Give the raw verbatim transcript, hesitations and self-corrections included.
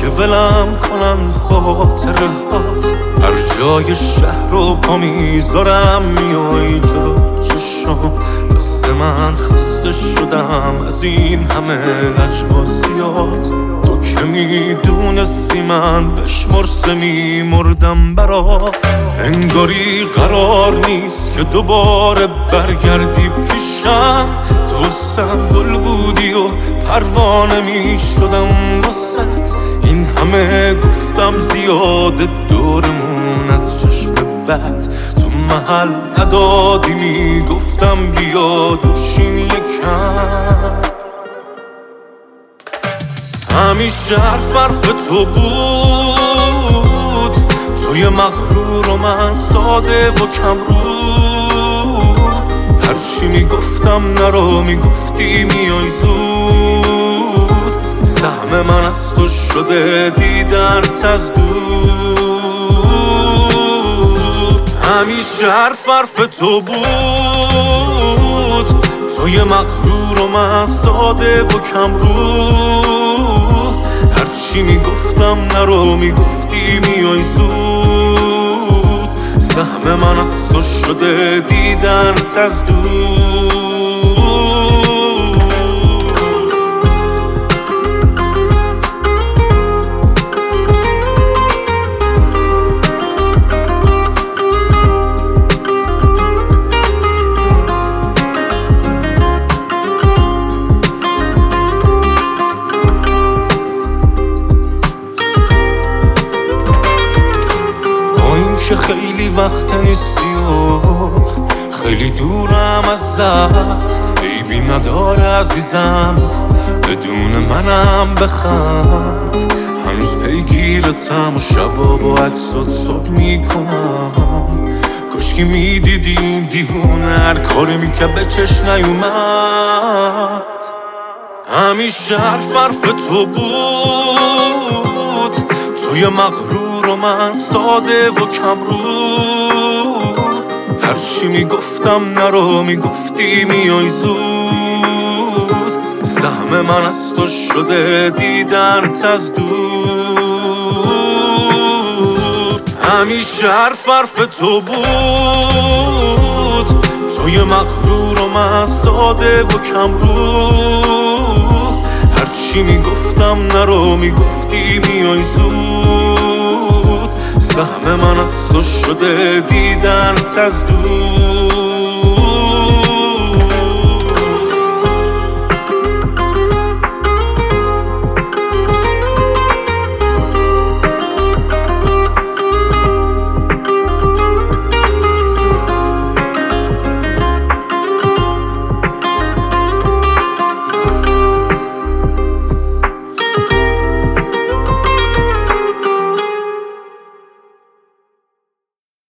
که ولم کنن خاطره هات. هر جای شهر رو پا میذارم میای جلو چشم. دست من خسته شدم از این همه لجبازیات. تو که میدونستی من بشمرسه میمردم برات. انگاری قرار نیست که دوباره برگردی پیشم. تو سنگل بودی و پروانه میشدم واسط. این همه گفتم زیاده دورمون از چشم بد. تو محل ندادی میگفتم بیا دوشین یکم. همیشه حرف حرف تو بود. توی مغرور و من ساده و کم رو. هرچی میگفتم نرو میگفتی میای زود. سهم من از تو شده دیدنت از دور. همیشه حرف حرف تو بود. توی مغرور و من ساده و کم رو. هرچی میگفتم نرو میگفتی میای زود. سهم من از تو شده دیدنت از دور. که خیلی وقت نیستی و خیلی دورم ازت. عیبی نداره عزیزم بدون منم بخند. هنوز پیگیرتم و شبا با عکسات صبح میکنم. کاشکی میدیدی این دیوونه هر کاری میکرد به چشم نیومد. همیشه حرف حرف تو بود. توی مغرور و من ساده و کم رو. هرچی میگفتم نرو میگفتی میای زود. سهم من از تو شده دیدنت از دور. همیشه حرف حرف تو بود. توی مغرور و من ساده و کم رو. هرچی میگفتم نرو میگفتی میای زود. سهم من از تو شده دیدنت از دور.